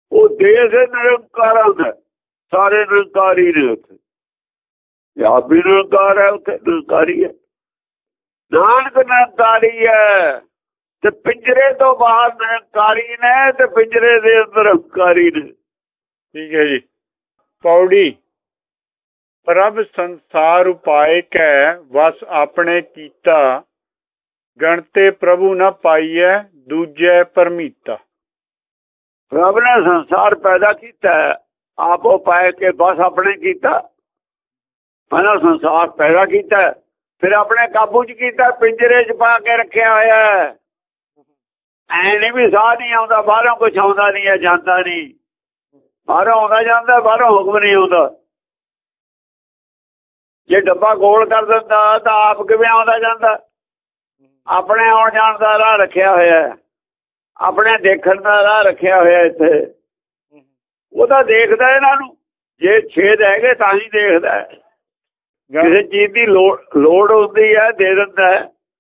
ਉਹ ਦੇਸ਼ ਨਿਰੰਕਾਰਾਂ ਦਾ, ਸਾਰੇ ਨਿਰੰਕਾਰੀ ਨੇ ਉੱਥੇ। ਆਪ ਵੀ ਨਿਰੰਕਾਰ ਹੈ, ਉੱਥੇ ਨਿਰੰਕਾਰੀ ਹੈ। ਨਾਨਕ ਨਿਰੰਕਾਰੀ ਹੈ ਤੇ ਪਿੰਜਰੇ ਤੋਂ ਬਾਹਰ ਨਿਰੰਕਾਰੀ ਨੇ ਤੇ ਪਿੰਜਰੇ ਦੇ ਅੰਦਰ ਹੰਕਾਰੀ ਨੇ। ਠੀਕ ਹੈ ਜੀ। ਪੌੜੀ। ਪ੍ਰਭ ਸੰਸਾਰ ਉਪਾਇ ਕੈ ਵਸ ਆਪਣੇ ਕੀਤਾ, ਗਣਤੇ ਪ੍ਰਭੂ ਨ ਪਾਈਐ ਦੂਜੈ ਪਰਮੀਤਾ। ਰੱਬ ਨੇ ਸੰਸਾਰ ਪੈਦਾ ਕੀਤਾ, ਆਪ ਉਪਾਇ ਕੇ ਬਸ ਆਪਣੇ ਕੀਤਾ। ਪਹਿਲਾਂ ਸੰਸਾਰ ਪੈਦਾ ਕੀਤਾ, ਫਿਰ ਆਪਣੇ ਕਾਬੂ ਚ ਕੀਤਾ, ਪਿੰਜਰੇ ਚ ਪਾ ਕੇ ਰੱਖਿਆ ਹੋਇਆ। ਐ ਨਹੀਂ ਵੀ ਸਾਹ ਨਹੀਂ ਆਉਂਦਾ, ਬਾਹਰੋਂ ਕੁਛ ਆਉਂਦਾ ਨਹੀਂ ਹੈ, ਜਾਂਦਾ ਨਹੀਂ। ਬਾਹਰੋਂ ਆਉਂਦਾ ਜਾਂਦਾ, ਬਾਹਰੋਂ ਹੁਕਮ ਨਹੀਂ ਆਉਂਦਾ। ਜੇ ਡੱਬਾ ਗੋਲ ਕਰ ਦਿੰਦਾ ਤਾਂ ਆਪ ਕਿਵੇਂ ਆਉਂਦਾ ਜਾਂਦਾ? ਆਪਣੇ ਆਉਣ ਜਾਣ ਦਾ ਰਾਹ ਰੱਖਿਆ ਹੋਇਆ, ਆਪਣੇ ਦੇਖਣ ਦਾ ਰਾਹ ਰੱਖਿਆ ਹੋਇਆ। ਇੱਥੇ ਉਹ ਤਾਂ ਦੇਖਦਾ ਇਹਨਾਂ ਨੂੰ, ਜੇ ਛੇਦ ਹੈਗੇ ਤਾਂ ਹੀ ਦੇਖਦਾ। ਕਿਸੇ ਚੀਜ਼ ਦੀ ਲੋੜ ਹੁੰਦੀ ਹੈ, ਦੇ ਦਿੰਦਾ।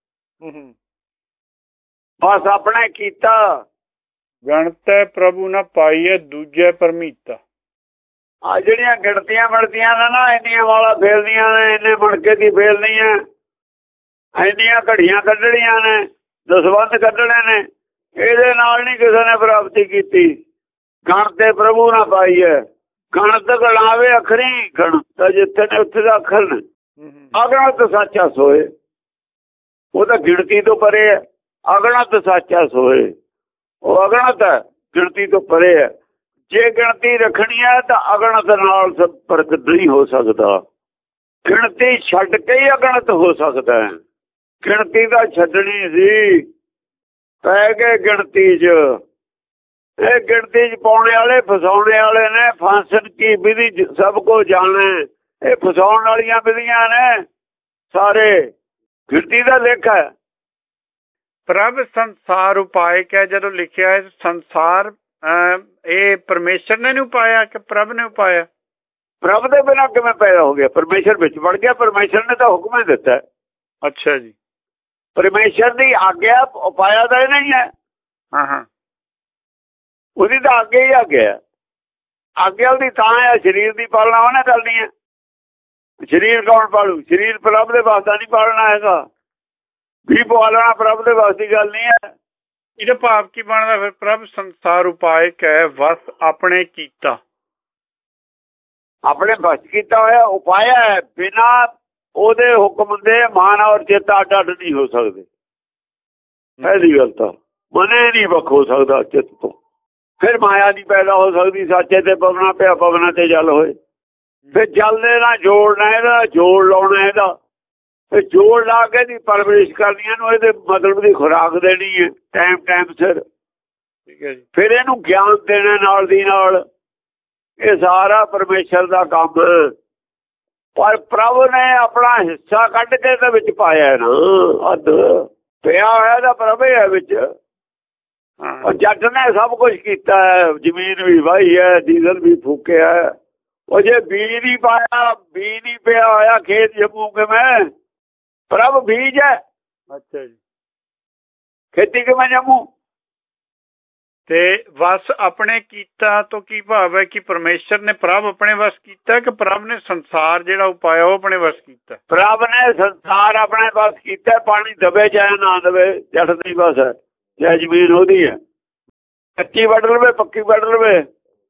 ਬਸ ਆਪਣੇ ਕੀਤਾ, ਗਣਤੈ ਪ੍ਰਭੂ ਨ ਪਾਈਐ ਦੂਜੈ ਪਰਮੀਤਾ। ਆ ਜਿਹੜੀਆਂ ਗਿਣਤੀਆਂ ਮਿਲਦੀਆਂ ਨੇ ਨਾ, ਇੰਨੀਆਂ ਵਾਲਾ ਫੇਲਦੀਆਂ ਨੇ, ਇੰਨੇ ਮਣਕੇ ਦੀ ਫੇਲਦੀਆਂ, ਇੰਨੀਆਂ ਘੜੀਆਂ ਕੱਢਣੀਆਂ ਨੇ, ਦਸਵੰਧ ਕੱਢਣੇ ਨੇ, ਇਹਦੇ ਨਾਲ ਨਹੀਂ ਕਿਸੇ ਨੇ ਪ੍ਰਾਪਤੀ ਕੀਤੀ। ਗਣ ਤੇ ਪ੍ਰਭੂ ਨਾ ਪਾਈਐ। ਗਣਤ ਗਣਾਵੇ ਅਖਰੀ, ਗਣਤ ਜਿੱਥੇ ਨੇ ਉੱਥੇ ਦਾ ਅੱਖਰ ਨੇ। ਅਗਣਤ ਸਾਚਾ ਸੋਏ, ਉਹ ਤਾਂ ਗਿਣਤੀ ਤੋਂ ਪਰੇ ਹੈ। ਅਗਣਤ ਸਾਚਾ ਸੋਏ, ਉਹ ਅਗਣਤ ਹੈ, ਗਿਣਤੀ ਤੋਂ ਪਰੇ ਹੈ। ਜੇ ਗਿਣਤੀ ਰੱਖਣੀ ਹੈ ਤਾਂ ਅਗਣਤ ਨਾਲ ਸੰਪਰਕ ਨਹੀਂ ਹੋ ਸਕਦਾ। ਗਿਣਤੀ ਛੱਡ ਕੇ ਹੀ ਅਗਣਤ ਹੋ ਸਕਦਾ ਹੈ। ਗਿਣਤੀ ਦਾ ਛੱਡਣੀ ਸੀ, ਪੈ ਗਏ ਗਿਣਤੀ 'ਚ। ਇਹ ਗਿਣਤੀ 'ਚ ਪਾਉਣੇ ਵਾਲੇ ਫਸਾਉਣੇ ਵਾਲੇ ਨੇ। ਫਾਂਸਣ ਕੀ ਵਿਧੀ ਸਭ ਕੋ ਜਾਣੇ, ਇਹ ਫਸਾਉਣ ਵਾਲੀਆਂ ਵਿਧੀਆਂ ਨੇ ਸਾਰੇ। ਗਿਣਤੀ ਦਾ ਲੇਖਾ ਹੈ। ਪ੍ਰਭ ਸੰਸਾਰ ਉਪਾਇ ਕੈ ਜਦੋਂ ਲਿਖਿਆ ਹੈ, ਸੰਸਾਰ ਇਹ ਪਰਮੇਸ਼ਰ ਨੇ ਨਹੀਂ ਉਪਾਇਆ ਕਿ ਪ੍ਰਭ ਨੇ ਉਪਾਇਆ? ਪ੍ਰਭ ਦੇ ਬਿਨਾਂ ਕਿਵੇਂ ਪੈਦਾ ਹੋ ਗਿਆ? ਪਰਮੇਸ਼ਰ ਵਿੱਚ ਵੜ ਗਿਆ। ਪਰਮੇਸ਼ਰ ਨੇ ਤਾਂ ਹੁਕਮ ਹੀ ਦਿੱਤਾ। ਅੱਛਾ ਜੀ। ਪਰਮੇਸ਼ਰ ਦੀ ਆਗਿਆ ਉਪਾਇਆ ਤਾਂ ਇਹ ਨਹੀਂ ਹੈ। ਹਾਂ, ਉਹਦੀ ਤਾਂ ਆਗਿਆ ਹੀ ਆਗਿਆ। ਆਗਿਆ ਉਹਦੀ ਤਾਂ ਹੈ, ਸਰੀਰ ਦੀ ਪਾਲਣਾ ਉਹਨੇ ਕਰਨੀ ਹੈ। ਸਰੀਰ ਕੌਣ ਪਾਲੂ? ਸਰੀਰ ਪ੍ਰਭ ਦੇ ਵਾਸਤੇ ਨਹੀਂ ਪਾਲਣਾ ਹੈਗਾ। ਵੀ ਪਾਲਣਾ ਪ੍ਰਭ ਦੇ ਵਾਸਤੇ ਦੀ ਗੱਲ ਨਹੀਂ ਹੈ। ਇਹਦਾ ਭਾਵ ਕੀ ਬਣਦਾ ਫਿਰ? ਪ੍ਰਭ ਸੰਸਾਰ ਉਪਾਇ ਕੈ ਵਸ ਆਪਣੇ ਕੀਤਾ। ਆਪਣੇ ਵਸ ਕੀਤਾ ਹੋਇਆ ਉਪਾਇਆ ਹੈ। ਬਿਨਾਂ ਉਹਦੇ ਹੁਕਮ ਦੇ ਮਨ ਔਰ ਚੇਤਾ ਅੱਡ ਨਹੀਂ ਹੋ ਸਕਦੇ। ਪਹਿਲੀ ਗੱਲ ਤਾਂ ਮਨੇ ਨਹੀਂ ਵੱਖ ਹੋ ਸਕਦਾ ਚਿੱਤ ਤੋਂ। ਫਿਰ ਮਾਇਆ ਨਹੀਂ ਪੈਦਾ ਹੋ ਸਕਦੀ। ਸਾਚੇ ਤੇ ਪਵਨਾ ਪਿਆ, ਪਵਨਾ ਤੇ ਜਲ ਹੋਏ। ਫਿਰ ਜਲ ਦੇ ਨਾਲ ਜੋੜਨਾ, ਇਹਦਾ ਜੋੜ ਲਾਉਣਾ, ਇਹਦਾ ਫਿਰ ਜੋੜ ਲਾ ਕੇ ਦੀ ਪਰਵਰਿਸ਼ ਕਰਨੀ, ਇਹਨੂੰ ਇਹਦੇ ਮਤਲਬ ਦੀ ਖੁਰਾਕ ਦੇਣੀ ਹੈ ਟਾਈਮ ਸਿਰ। ਠੀਕ ਹੈ ਜੀ। ਫਿਰ ਇਹਨੂੰ ਗਿਆਨ ਦੇਣਾ ਨਾਲ ਦੀ ਨਾਲ। ਇਹ ਸਾਰਾ ਪਰਮੇਸ਼ਰ ਦਾ ਕੰਮ। ਪਰ ਪ੍ਰਭੂ ਨੇ ਆਪਣਾ ਹਿੱਸਾ ਕੱਢ ਕੇ ਇਹਦੇ ਵਿੱਚ ਪਾਇਆ ਨਾ। ਅੱਧ ਪਿਆ ਹੋਇਆ ਤਾਂ ਪ੍ਰਭੂ ਹੈ ਵਿੱਚ। ਜੱਟ ਨੇ ਸਭ ਕੁਝ ਕੀਤਾ ਹੈ। ਜ਼ਮੀਨ ਵੀ ਵਾਹੀ ਹੈ, ਡੀਜ਼ਲ ਵੀ ਫੂਕਿਆ। ਉਹ ਜੇ ਬੀਜ ਨਹੀਂ ਪਾਇਆ, ਬੀਜ ਨਹੀਂ ਪਿਆ ਹੋਇਆ, ਖੇਤ ਜੰਮੂ ਕਿਵੇਂ? ਪ੍ਰਭ ਬੀਜ ਹੈ। ਅੱਛਾ ਜੀ। ਖੇਤੀ ਕਿਵੇਂ ਜੰਮੂ? ਤੇ ਵਸ ਆਪਣੇ ਕੀਤਾ ਤੋਂ ਕੀ ਭਾਵ ਹੈ? ਕਿ ਪਰਮੇਸ਼ਰ ਨੇ ਪ੍ਰਭ ਆਪਣੇ ਵਸ ਕੀਤਾ ਕਿ ਪ੍ਰਭ ਨੇ ਸੰਸਾਰ ਜਿਹੜਾ ਉਪਾਇਆ ਉਹ ਆਪਣੇ ਵਸ ਕੀਤਾ? ਪ੍ਰਭ ਨੇ ਸੰਸਾਰ ਆਪਣੇ ਵਸ ਕੀਤਾ। ਪਾਣੀ ਦਵੇ ਚਾਹੇ ਨਾ ਦਵੇ, ਜੱਟ ਦੀ ਬਸ ਹੈ। ਚਾਹੇ ਜ਼ਮੀਨ ਉਹਦੀ ਹੈ, ਕੱਚੀ ਵੱਢ ਲਵੇ ਪੱਕੀ ਵੱਢ ਲਵੇ,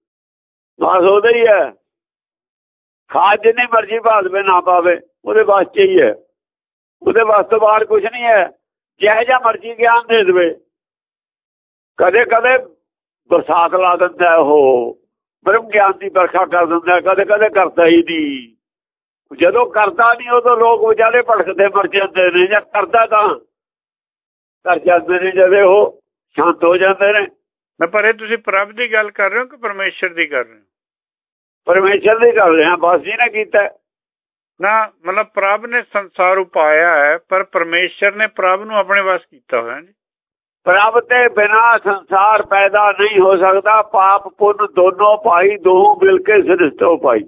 ਬਸ ਉਹਦਾ ਹੀ ਹੈ। ਖਾਦ ਜਿੰਨੀ ਮਰਜ਼ੀ ਪਾ ਦੇਵੇ ਨਾ ਪਾਵੇ, ਉਹਦੇ ਵਾਸਤੇ ਹੀ ਹੈ। ਉਹਦੇ ਵਾਸਤੇ ਬਾਹਰ ਕੁਝ ਨਹੀਂ ਹੈ। ਜਿਹੋ ਜਿਹਾ ਮਰਜ਼ੀ ਗਿਆਨ ਦੇ ਦੇਵੇ। ਕਦੇ ਕਦੇ ਬਰਸਾਤ ਲਾ ਦਿੰਦਾ, ਉਹ ਬ੍ਰਹਮ ਗਿਆਨ ਦੀ ਵਰਖਾ ਕਰ ਦਿੰਦਾ। ਕਦੇ ਕਦੇ ਕਰਦਾ ਹੀ ਨਹੀਂ। ਜਦੋਂ ਕਰਦਾ ਨਹੀਂ ਉਦੋਂ ਲੋਕ ਵਿਚਾਰੇ ਭਟਕਦੇ ਮਰ ਜਾਂਦੇ ਨੇ। ਜਾਂ ਕਰਦਾ ਤਾਂ ਕਰ ਜਾਂਦੇ ਨੇ, ਜਦੋਂ ਉਹ ਸ਼ਾਂਤ ਹੋ ਜਾਂਦੇ ਨੇ। ਪਰ ਇਹ ਤੁਸੀਂ ਪ੍ਰਭ ਦੀ ਗੱਲ ਕਰ ਰਹੇ ਹੋ ਕਿ ਪਰਮੇਸ਼ਰ ਦੀ ਕਰ ਰਹੇ ਹੋ? ਪਰਮੇਸ਼ਰ ਦੀ ਕਰ ਰਿਹਾ। ਬਸ ਜੀ ਨੇ ਕੀਤਾ ਨਾ, ਮਤਲਬ ਪ੍ਰਭ ਨੇ ਸੰਸਾਰ ਉਪਾਇਆ ਹੈ, ਪਰ ਪਰਮੇਸ਼ਰ ਨੇ ਪ੍ਰਭ ਨੂੰ ਆਪਣੇ ਵਸ ਕੀਤਾ ਹੋਇਆ ਜੀ। ਪ੍ਰਭ ਤੇ ਬਿਨਾਂ ਸੰਸਾਰ ਪੈਦਾ ਨਹੀਂ ਹੋ ਸਕਦਾ। ਪਾਪ ਪੁੰਨ ਦੋਨੋਂ ਭਾਈ, ਦੋ ਮਿਲ ਕੇ ਸ੍ਰਿਸ਼ਟੋ ਪਾਈ।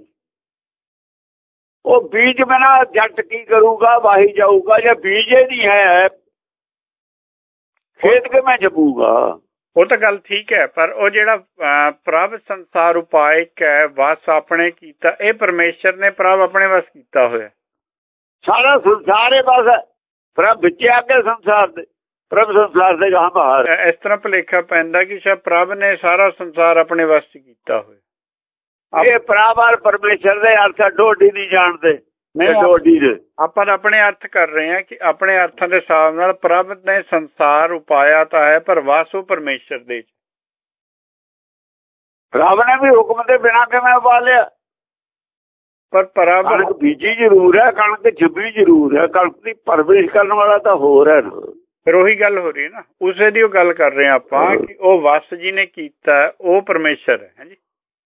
ਉਹ ਬੀਜ ਬਿਨਾਂ ਜੱਟ ਕੀ ਕਰੂਗਾ? ਵਾਹੀ ਜਾਊਗਾ। ਜੇ ਬੀਜ ਹੀ ਨਹੀਂ ਹੈ, ਖੇਤ ਕਿਵੇਂ ਜੰਮੂਗਾ? ਉਹ ਤਾਂ ਗੱਲ ਠੀਕ ਹੈ, ਪਰ ਉਹ ਜਿਹੜਾ ਪ੍ਰਭ ਸੰਸਾਰ ਉਪਾਇਕ ਹੈ, ਵਸ ਆਪਣੇ ਕੀਤਾ, ਇਹ ਪਰਮੇਸ਼ਰ ਨੇ ਪ੍ਰਭ ਆਪਣੇ ਵਸ ਕੀਤਾ ਹੋਇਆ। ਸਾਰਾ ਸੰਸਾਰ ਹੀ ਬਸ ਪ੍ਰਭ ਵਿੱਚ ਆ ਕੇ ਸੰਸਾਰ ਦੇ, ਪ੍ਰਭ ਸੰਸਾਰ ਦੇ ਗਾਹ ਬਾਹਰ। ਇਸ ਤਰ੍ਹਾਂ ਭੁਲੇਖਾ ਪੈਂਦਾ ਕਿ ਸ਼ਾਇਦ ਪ੍ਰਭ ਨੇ ਸਾਰਾ ਸੰਸਾਰ ਆਪਣੇ ਵਸ ਚ ਕੀਤਾ ਹੋਇਆ। ਇਹ ਪ੍ਰਭ ਔਰ ਪਰਮੇਸ਼ਰ ਦੇ ਅਰਥ ਡੋਡੀ ਨਹੀਂ ਜਾਣਦੇ, ਡੋਡੀ ਦੇ ਆਪਾਂ ਆਪਣੇ ਅਰਥ ਕਰ ਰਹੇ ਹਾਂ ਕਿ ਆਪਣੇ ਅਰਥਾਂ ਦੇ ਹਿਸਾਬ ਨਾਲ ਪ੍ਰਭ ਨੇ ਸੰਸਾਰ ਉਪਾਇਆ ਤਾਂ ਹੈ, ਪਰ ਵਸ ਉਹ ਪਰਮੇਸ਼ਰ ਦੇ। ਪ੍ਰਭ ਨੇ ਵੀ ਹੁਕਮ ਦੇ ਬਿਨਾਂ ਕਿਵੇਂ ਉਪਾ ਲਿਆ? ਪਰ ਪ੍ਰਭ ਕਣਕ ਬੀਜੀ ਜ਼ਰੂਰ ਹੈ, ਕਣਕ ਛਿਪੀ ਜ਼ਰੂਰ ਹੈ, ਕਣਕ ਦੀ ਪਰਵਰਿਸ਼ ਕਰਨ ਵਾਲਾ ਤਾਂ ਹੋਰ ਹੈ ਨਾ। ਫਿਰ ਉਹੀ ਗੱਲ ਹੋ ਰਹੀ ਹੈ ਨਾ, ਉਸੇ ਦੀ ਉਹ ਗੱਲ ਕਰ ਰਹੇ ਹਾਂ ਆਪਾਂ ਕਿ ਉਹ ਵਸ ਜੀ ਨੇ ਕੀਤਾ, ਉਹ ਪਰਮੇਸ਼ਰ ਹੈ ਜੀ।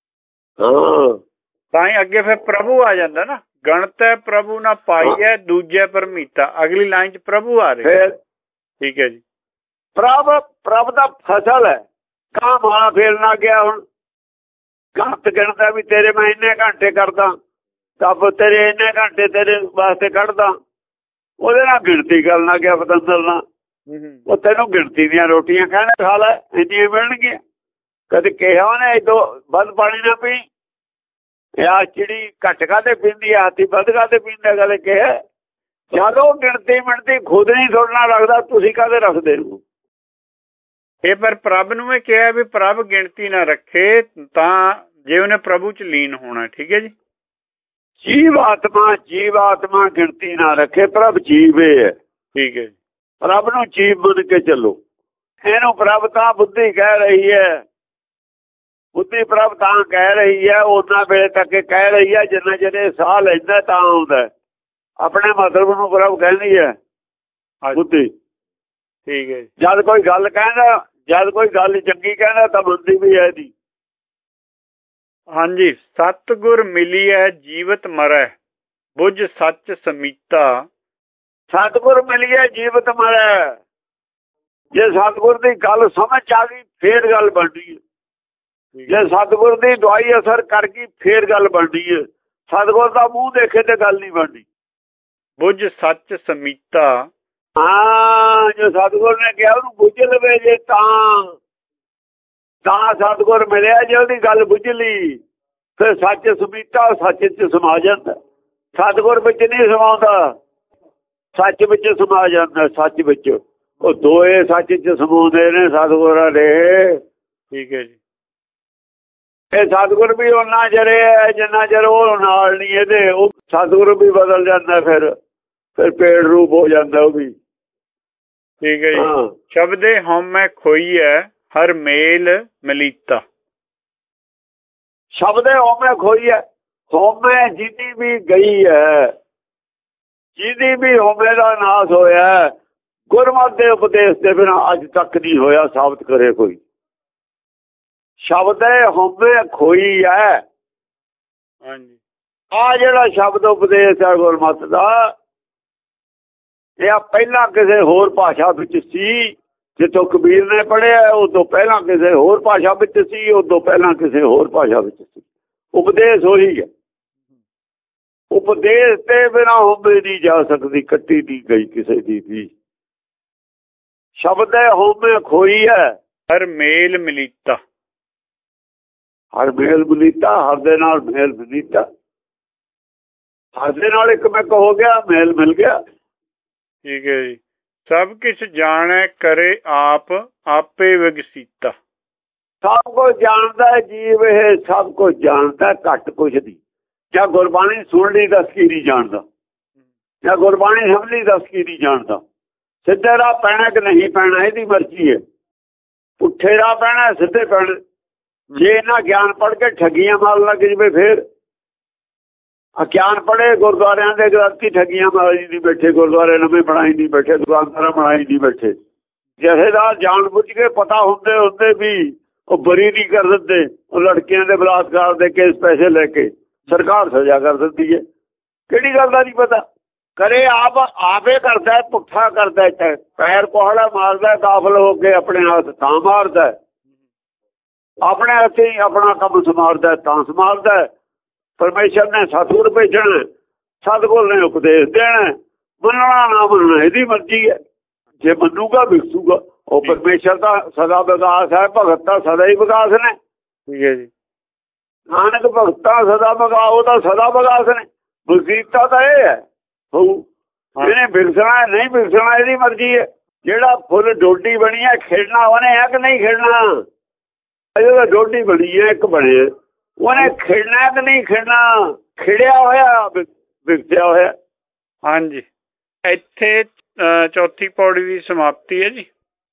ਤਾਂ ਹੀ ਅੱਗੇ ਫਿਰ ਪ੍ਰਭੂ ਆ ਜਾਂਦਾ ਨਾ, ਗਣਤ ਹੈ ਪ੍ਰਭੂ ਨਾ ਪਾਈਐ ਦੂਜੇ ਪਰਮੀਤਾ। ਅਗਲੀ ਲਾਈਨ ਚ ਪ੍ਰਭੂ ਆ ਰਹੇ। ਠੀਕ ਹੈ ਜੀ। ਪ੍ਰਭ ਦਾ ਫਸਲ ਹੈ, ਕਾਂ ਮਾਲਾ ਫੇਰਨਾ ਗਿਆ। ਹੁਣ ਗਣਤ ਗਿਣਦਾ ਵੀ ਤੇਰੇ ਮੈਂ ਇੰਨੇ ਘੰਟੇ ਕਰਦਾ, ਤਬ ਤੇਰੇ ਇੰਨੇ ਘੰਟੇ ਤੇਰੇ ਵਾਸਤੇ ਕੱਢਦਾ, ਉਹਦੇ ਨਾਲ ਗਿਣਤੀ ਕਰਨਾ ਗਿਆ ਪਤੰਦਰ ਨਾਲ। ਉਹ ਤੈਨੂੰ ਗਿਣਤੀ ਦੀਆਂ ਰੋਟੀਆਂ ਕਹਿੰਦੇ ਖਾ ਲੈ, ਇੰਨੀਆਂ ਮਿਲਣਗੀਆਂ। ਕਦੇ ਕਿਹਾ ਉਹਨੇ ਇਦੋਂ ਵੱਧ ਪਾਣੀ ਨਾ ਪੀ, ਆ ਚਿੜੀ ਘੱਟ ਕਾਹਦੇ ਪੀਂਦੀ, ਹਾਥੀ ਵੱਧ ਕਾਹਦੇ ਪੀਂਦਾ, ਕਦੇ ਕਿਹਾ? ਜਦੋਂ ਗਿਣਤੀ ਮਿਣਤੀ ਖੁਦ ਨਹੀਂ ਸੁਣਨਾ ਲੱਗਦਾ, ਤੁਸੀਂ ਕਾਹਦੇ ਰੱਖਦੇ ਹੋ? ਇਹ ਪਰ ਪ੍ਰਭ ਨੂੰ ਇਹ ਕਿਹਾ ਵੀ ਪ੍ਰਭ ਗਿਣਤੀ ਨਾ ਰੱਖੇ ਤਾਂ ਜੇ ਉਹਨੇ ਪ੍ਰਭੂ ਚ ਲੀਨ ਹੋਣਾ। ਠੀਕ ਹੈ ਜੀ। ਜੀਵ ਆਤਮਾ ਗਿਣਤੀ ਨਾ ਰੱਖੇ, ਪ੍ਰਭ ਜੀਵ ਹੈ। ਠੀਕ ਹੈ। ਪ੍ਰਭ ਨੂੰ ਜੀਵ ਬਣ ਕੇ ਚੱਲੋ। ਇਹਨੂੰ ਪ੍ਰਭ ਤਾਂ ਬੁੱਧੀ ਕਹਿ ਰਹੀ ਹੈ, ਬੁੱਧੀ ਪ੍ਰਭ ਤਾਂ ਕਹਿ ਰਹੀ ਹੈ, ਉਹਨਾਂ ਵੇਲੇ ਤੱਕ ਕਹਿ ਰਹੀ ਹੈ ਜਿੰਨਾ ਜਿਹੜੇ ਸਾਹ ਲੈਂਦਾ ਤਾਂ ਆਉਂਦਾ। ਆਪਣੇ ਮਤਲਬ ਨੂੰ ਪ੍ਰਭ ਕਹਿੰਦੀ ਹੈ ਬੁੱਧੀ। ਠੀਕ ਹੈ। ਜਦ ਕੋਈ ਗੱਲ ਕਹਿੰਦਾ, ਜਦ ਕੋਈ ਗੱਲ ਚੰਗੀ ਕਹਿੰਦਾ ਤਾਂ ਬੁੱਧੀ ਵੀ ਹੈ ਦੀ। ਹਾਂਜੀ। ਸਤਿਗੁਰ ਮਿਲੀਐ ਜੀਵਤ ਮਰੈ, ਬੁੱਝ ਸੱਚ ਸਮੀਤਾ। ਸਤਿਗੁਰ ਮਿਲੀਏ ਜੀਵਤ ਮਰੈ। ਜੇ ਸਤਿਗੁਰ ਦੀ ਗੱਲ ਸਮਝ ਆ ਗਈ ਫੇਰ ਗੱਲ ਬਣਦੀ ਹੈ। ਜੇ ਸਤਿਗੁਰ ਦੀ ਦਵਾਈ ਅਸਰ ਕਰ ਗਈ ਫੇਰ ਗੱਲ ਬਣਦੀ ਹੈ। ਸਤਿਗੁਰ ਦਾ ਮੂੰਹ ਦੇਖੇ ਤੇ ਗੱਲ ਨਹੀਂ ਬਣਦੀ। ਬੁੱਝ ਸੱਚ ਸਮੀਤਾ। ਹਾਂ, ਜੋ ਸਤਿਗੁਰ ਨੇ ਕਿਹਾ ਉਹਨੂੰ ਬੁੱਝ ਲਵੇ ਜੇ ਤਾਂ ਸਤਿਗੁਰ ਮਿਲਿਆ। ਜੇ ਉਹਦੀ ਗੱਲ ਬੁੱਝ ਲਈ ਫਿਰ ਸੱਚ ਸਮੀਤਾ, ਸੱਚ ਚ ਸਮਾ ਜਾਂਦਾ। ਸਤਿਗੁਰ ਵਿੱਚ ਨਹੀਂ ਸਮਾਉਂਦਾ, ਸੱਚ ਵਿੱਚ ਸਮਾ ਜਾਂਦਾ। ਸੱਚ ਵਿੱਚ ਉਹ ਦੋਏ ਸੱਚ ਚ ਸਮਾਉਂਦੇ ਨੇ ਸਤਿਗੁਰਾਂ ਦੇ। ਠੀਕ ਹੈ ਜੀ। ਇਹ ਸਤਿਗੁਰ ਵੀ ਉਹਨਾਂ ਜਰੇ ਹੈ ਜਿੰਨਾ ਚਿਰ ਉਹ ਨਾਲ ਨਹੀਂ ਇਹਦੇ। ਉਹ ਸਤਿਗੁਰ ਵੀ ਬਦਲ ਜਾਂਦਾ, ਫਿਰ ਪੇੜ ਰੂਪ ਹੋ ਜਾਂਦਾ ਉਹ ਵੀ। ਠੀਕ ਹੈ ਜੀ। ਸ਼ਬਦੇ ਹਉਮੈ ਖੋਈਐ ਹਰ ਮੇਲ ਮਲੀਤਾ। ਸ਼ਬਦੇ ਹਉਮੈ ਖੋਈਐ। ਹਉਮੈ ਜਿਹਦੀ ਵੀ ਗਈ ਹੈ, ਜਿਹਦੀ ਵੀ ਹਉਮੈ ਦਾ ਨਾਸ ਹੋਇਆ, ਗੁਰਮਤਿ ਦੇ ਉਪਦੇਸ਼ ਦੇ ਬਿਨਾਂ ਅੱਜ ਤੱਕ ਨਹੀਂ ਹੋਇਆ। ਸਾਬਤ ਕਰੇ ਕੋਈ। ਸ਼ਬਦੇ ਹਉਮੈ ਖੋਈ ਹੈ। ਹਾਂਜੀ। ਆ ਜਿਹੜਾ ਸ਼ਬਦ ਉਪਦੇਸ਼ ਹੈ ਗੁਰਮਤਿ ਦਾ, ਇਹ ਪਹਿਲਾਂ ਕਿਸੇ ਹੋਰ ਭਾਸ਼ਾ ਵਿੱਚ ਸੀ। ਜਿੱਥੋਂ ਕਬੀਰ ਨੇ ਪੜ੍ਹਿਆ ਉਦੋਂ ਪਹਿਲਾਂ ਕਿਸੇ ਹੋਰ ਭਾਸ਼ਾ ਵਿੱਚ ਸੀ, ਉਦੋਂ ਪਹਿਲਾਂ ਕਿਸੇ ਹੋਰ ਭਾਸ਼ਾ ਵਿੱਚ ਸੀ। ਉਪਦੇਸ਼ ਉਹੀ ਹੈ। ਉਪਦੇਸ਼ ਤੇ ਬਿਨਾਂ ਹਉਮੈ ਨਹੀਂ ਜਾ ਸਕਦੀ, ਕੱਟੀ ਨਹੀਂ ਗਈ ਕਿਸੇ ਦੀ ਵੀ। ਸ਼ਬਦ ਹਉਮੈ ਖੋਈ ਹੈ ਹਰ ਮੇਲ ਮਲੀਤਾ। ਹਰ ਮੇਲ ਮਲੀਤਾ, ਹਰ ਦੇ ਨਾਲ ਮੇਲ ਮਲੀਤਾ। ਹਰ ਦੇ ਨਾਲ ਇੱਕ ਮਿਕ ਹੋ ਗਿਆ, ਮੇਲ ਮਿਲ ਗਿਆ। ਠੀਕ ਹੈ ਜੀ। ਸਭ ਕੁਛ ਜਾਣੈ ਕਰੇ ਆਪ, ਆਪੇ ਵਿਗਸੀਤਾ। ਸਭ ਕੁਝ ਜਾਣਦਾ ਜੀਵ, ਇਹ ਸਭ ਕੁਝ ਜਾਣਦਾ, ਘੱਟ ਕੁਛ ਨਹੀਂ। ਜਾਂ ਗੁਰਬਾਣੀ ਸੁਣ ਲਈ ਦੱਸ ਕੀ ਨਹੀਂ ਜਾਣਦਾ, ਜਾਂ ਗੁਰਬਾਣੀ ਸਮਝ ਲਈ ਦੱਸ ਕੀ ਨਹੀਂ ਜਾਣਦਾ। ਸਿੱਧੇ ਰਾਹ ਪੈਣਾ ਕਿ ਨਹੀਂ ਪੈਣਾ ਇਹਦੀ ਮਰਜ਼ੀ ਹੈ। ਪੁੱਠੇ ਰਾਹ ਪੈਣਾ, ਸਿੱਧੇ ਪੈਣਾ। ਜੇ ਇਹਨਾਂ ਗਿਆਨ ਪੜ੍ਹ ਕੇ ਠੱਗੀਆਂ ਮਾਰਨ ਲੱਗ ਜਵੇ ਫੇਰ। ਅਗਿਆਨ ਪੜ੍ਹੇ ਗੁਰਦੁਆਰਿਆਂ ਦੇ ਗ੍ਰੰਥੀ ਠੱਗੀਆਂ ਮਾਰੀ ਨਹੀਂ ਬੈਠੇ, ਗੁਰਦੁਆਰੇ ਨਵੇਂ ਬਣਾਈ ਨਹੀਂ ਬੈਠੇ, ਦੁਕਾਨਦਾਰਾਂ ਬਣਾਈ ਨਹੀਂ ਬੈਠੇ। ਜਥੇਦਾਰ ਜਾਣ ਬੁੱਝ ਕੇ ਪਤਾ ਹੁੰਦੇ ਵੀ ਉਹ ਬਰੀ ਨਹੀਂ ਕਰ ਦਿੰਦੇ। ਉਹ ਲੜਕੀਆਂ ਦੇ ਬਲਾਤਕਾਰ ਦੇ ਕੇਸ ਪੈਸੇ ਲੈ ਕੇ ਸਰਕਾਰ ਸਜ਼ਾ ਕਰ ਦਿੰਦੀ ਹੈ। ਕਿਹੜੀ ਗੱਲ ਦਾ ਨਹੀਂ ਪਤਾ। ਕਰੇ ਆਪੇ ਕਰਦਾ, ਪੁੱਠਾ ਕਰਦਾ। ਪੈਰ ਕੋਹੜਾ ਮਾਰਦਾ, ਕਾਫਲ ਹੋ ਕੇ ਆਪਣੇ ਹੱਥ ਤਾਂ ਮਾਰਦਾ, ਆਪਣੇ ਹੱਥੀ ਆਪਣਾ ਕੰਮ ਸਮਾਰਦਾ ਤਾਂ ਸਮਾਰਦਾ। ਪਰਮੇਸ਼ਰ ਨੇ ਸਤਿਗੁਰ ਭੇਜਣਾ, ਸਤਿਗੁਰ ਨੇ ਉਪਦੇਸ਼ ਦੇਣਾ। ਮੰਨਣਾ ਨਾ ਮੰਨਣਾ ਇਹਦੀ ਮਰਜ਼ੀ ਹੈ। ਜੇ ਮੰਨੂਗਾ ਵਿਕਸੂਗਾ, ਉਹ ਪਰਮੇਸ਼ਰ ਦਾ ਸਦਾ ਵਿਕਾਸ ਹੈ, ਭਗਤ ਤਾਂ ਸਦਾ ਹੀ ਵਿਕਾਸ ਨੇ। ਠੀਕ ਹੈ ਜੀ। ਨਾਨਕ ਭਗਤਾਂ ਸਦਾ ਵਿਕਾਸ, ਉਹ ਤਾਂ ਸਦਾ ਵਿਕਾਸ ਨੇ। ਵਸੀਤਾ ਤਾਂ ਇਹ ਹੈ ਹੋਊ, ਇਹਨੇ ਵਿਗਸਣਾ ਨਹੀਂ ਵਿਗਸਣਾ ਇਹਦੀ ਮਰਜ਼ੀ ਹੈ। ਜਿਹੜਾ ਫੁੱਲ ਡੋਡੀ ਬਣੀ ਹੈ ਖੇਡਣਾ ਉਹਨੇ ਹੈ ਕਿ ਨਹੀਂ ਖੇਡਣਾ? ਇਹਦਾ ਡੋਡੀ ਬਣੀ ਹੈ, ਇੱਕ ਬਣੇ ਉਹਨੇ ਖੇਡਣਾ ਕਿ ਨਹੀਂ ਖੇਡਣਾ? ਖਿੜਿਆ ਹੋਇਆ ਵਿਗਸਿਆ ਹੋਇਆ। ਹਾਂਜੀ, ਇੱਥੇ ਚੌਥੀ ਪੌੜੀ ਦੀ ਸਮਾਪਤੀ ਹੈ ਜੀ।